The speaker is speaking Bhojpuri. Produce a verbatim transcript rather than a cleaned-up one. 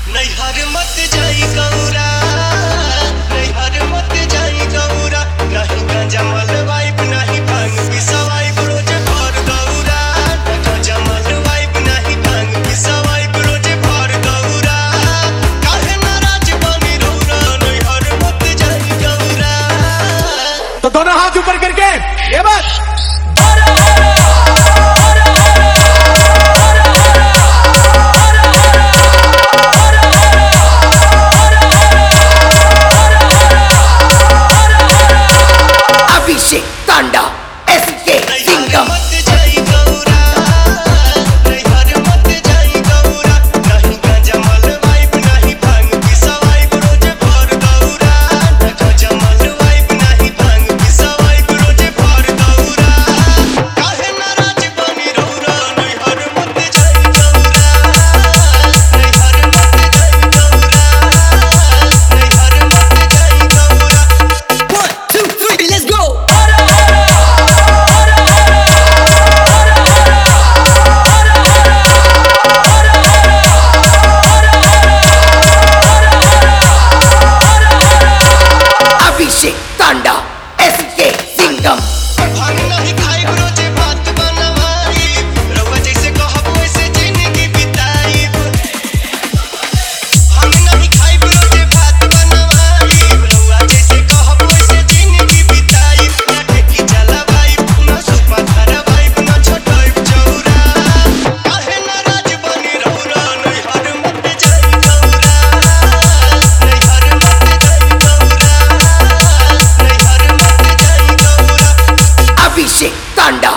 नैहर मत जाई गौरा, नैहर मत जाई गौरा, नहीं गांजा मलवाइब नहीं भांग पिसवाइब रोज भर गौरा, गांजा मलवाइब नहीं भांग पिसवाइब रोज भर गौरा, काहे नाराज बनी रौरा, नैहर मत जाई गौरा। तो दोनों हाथ ऊपर करके ये बस तांडा एसके सिंगम मत जाई गौरा, नैहर मत जाई गौरा, नहीं गांजा मलवाइब नहीं भांग पिसवाइब रोज भर गौरा, गांजा मलवाइब नहीं भांग पिसवाइब रोज भर गौरा, काहे नाराज बनी रौरा, नैहर मत जाई गौरा, नैहर मत जाई गौरा, नैहर मत जाई Gaura. one two three let's go Tanda S K Singham भांग नहीं खाइब रोजे भात बनवाइब, रउआ जैसे कहब वैसे जिंदगी बिताइब। भांग नहीं खाइब रोजे भात बनवाइब, रउआ जैसे कहब वैसे जिंदगी बिताइब। ना ढेकी जलवाइब, ना सुपा धरवाइब, ना छोटाइब चौरा, काहे नाराज बनी रौरा, नैहर मत जाई गौरा, नैहर मत जाई गौरा, नैहर मत जाई गौरा। अभिषेक तांडा